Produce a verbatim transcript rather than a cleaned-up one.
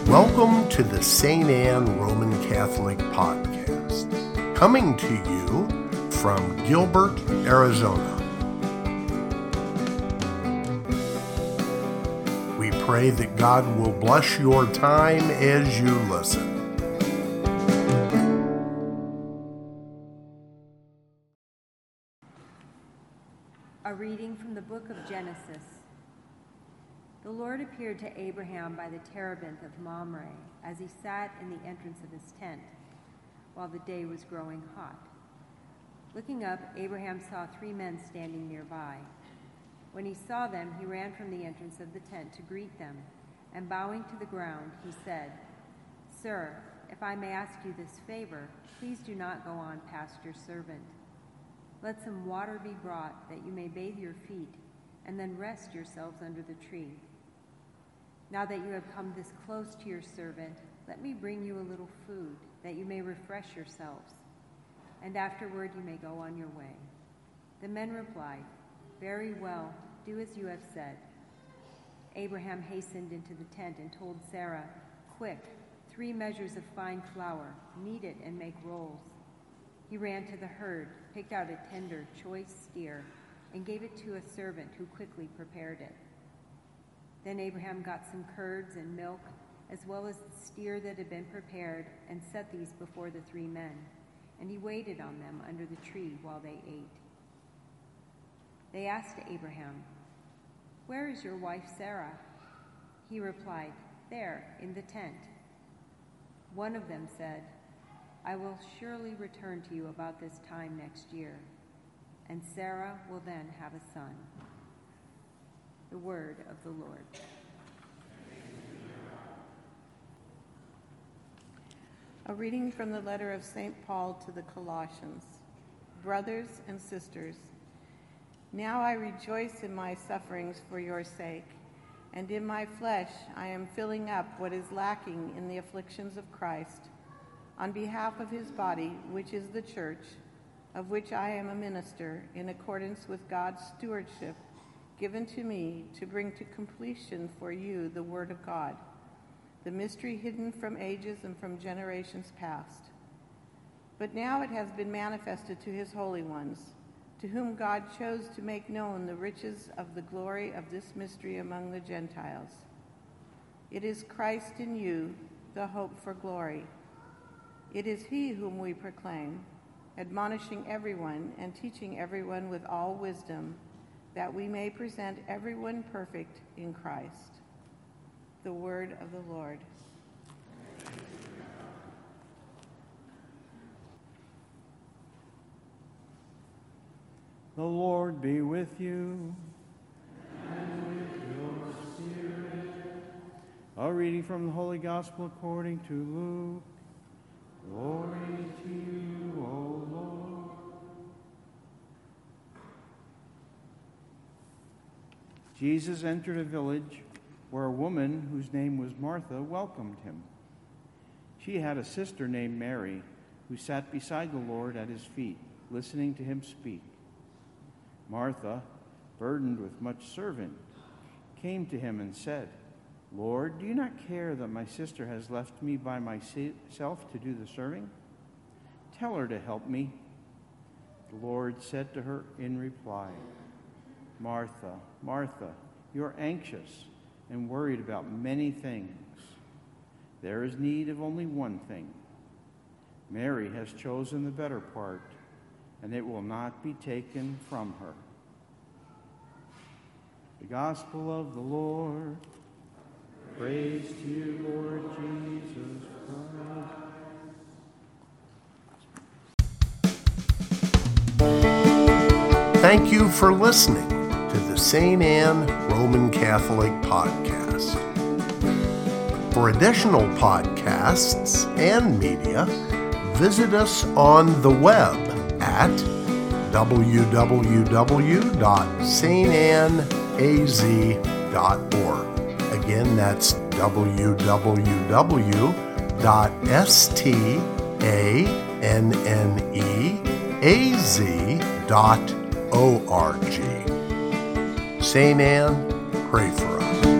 Welcome to the Saint Anne Roman Catholic Podcast, coming to you from Gilbert, Arizona. We pray that God will bless your time as you listen. A reading from the book of Genesis. The Lord appeared to Abraham by the terebinth of Mamre as he sat in the entrance of his tent, while the day was growing hot. Looking up, Abraham saw three men standing nearby. When he saw them, he ran from the entrance of the tent to greet them, and bowing to the ground, he said, "Sir, if I may ask you this favor, please do not go on past your servant. Let some water be brought that you may bathe your feet, and then rest yourselves under the tree. Now that you have come this close to your servant, let me bring you a little food, that you may refresh yourselves, and afterward you may go on your way." The men replied, "Very well, do as you have said." Abraham hastened into the tent and told Sarah, "Quick, three measures of fine flour, knead it and make rolls." He ran to the herd, picked out a tender, choice steer, and gave it to a servant who quickly prepared it. Then Abraham got some curds and milk, as well as the steer that had been prepared, and set these before the three men, and he waited on them under the tree while they ate. They asked Abraham, "Where is your wife Sarah?" He replied, "There, in the tent." One of them said, "I will surely return to you about this time next year, and Sarah will then have a son." The word of the Lord. A reading from the letter of Saint Paul to the Colossians. Brothers and sisters, now I rejoice in my sufferings for your sake, and in my flesh I am filling up what is lacking in the afflictions of Christ, on behalf of his body, which is the church, of which I am a minister, in accordance with God's stewardship given to me to bring to completion for you the word of God, the mystery hidden from ages and from generations past. But now it has been manifested to his holy ones, to whom God chose to make known the riches of the glory of this mystery among the Gentiles. It is Christ in you, the hope for glory. It is he whom we proclaim, admonishing everyone and teaching everyone with all wisdom, that we may present everyone perfect in Christ. The word of the Lord. The Lord be with you. And with your spirit. A reading from the Holy Gospel according to Luke. Glory to you, O Lord. Jesus entered a village where a woman whose name was Martha welcomed him. She had a sister named Mary who sat beside the Lord at his feet, listening to him speak. Martha, burdened with much serving, came to him and said, "Lord, do you not care that my sister has left me by myself to do the serving? Tell her to help me." The Lord said to her in reply, "Martha, Martha, you are anxious and worried about many things. There is need of only one thing. Mary has chosen the better part, and it will not be taken from her." The Gospel of the Lord. Praise to you, Lord Jesus Christ. Thank you for listening to the Saint Anne Roman Catholic Podcast. For additional podcasts and media, visit us on the web at w w w dot saint anne a z dot org. Again, that's w w w dot saint anne a z dot org. Saint Anne, pray for us.